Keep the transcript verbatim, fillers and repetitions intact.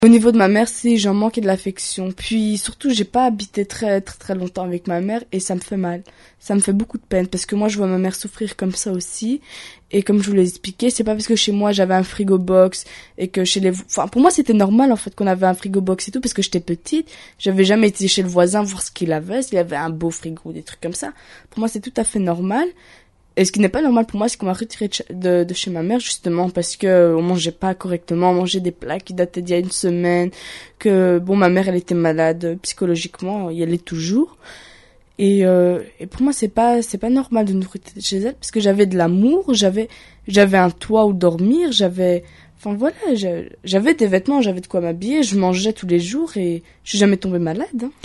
Au niveau de ma mère, si j'en manquais de l'affection. Puis surtout, j'ai pas habité très très très longtemps avec ma mère et ça me fait mal. Ça me fait beaucoup de peine parce que moi je vois ma mère souffrir comme ça aussi. Et comme je vous l'ai expliqué, c'est pas parce que chez moi j'avais un frigo box et que chez les, enfin pour moi c'était normal en fait qu'on avait un frigo box et tout parce que j'étais petite. J'avais jamais été chez le voisin voir ce qu'il avait, s'il avait un beau frigo ou des trucs comme ça. Pour moi c'est tout à fait normal. Et ce qui n'est pas normal pour moi, c'est qu'on m'a retiré de, ch- de, de chez ma mère, justement, parce que euh, on mangeait pas correctement, on mangeait des plats qui dataient d'il y a une semaine, que, bon, ma mère, elle était malade euh, psychologiquement, et elle est toujours. Et, euh, et pour moi, c'est pas, c'est pas normal de nous retirer de chez elle, parce que j'avais de l'amour, j'avais, j'avais un toit où dormir, j'avais, enfin voilà, j'a- j'avais des vêtements, j'avais de quoi m'habiller, je mangeais tous les jours, et je suis jamais tombée malade, hein.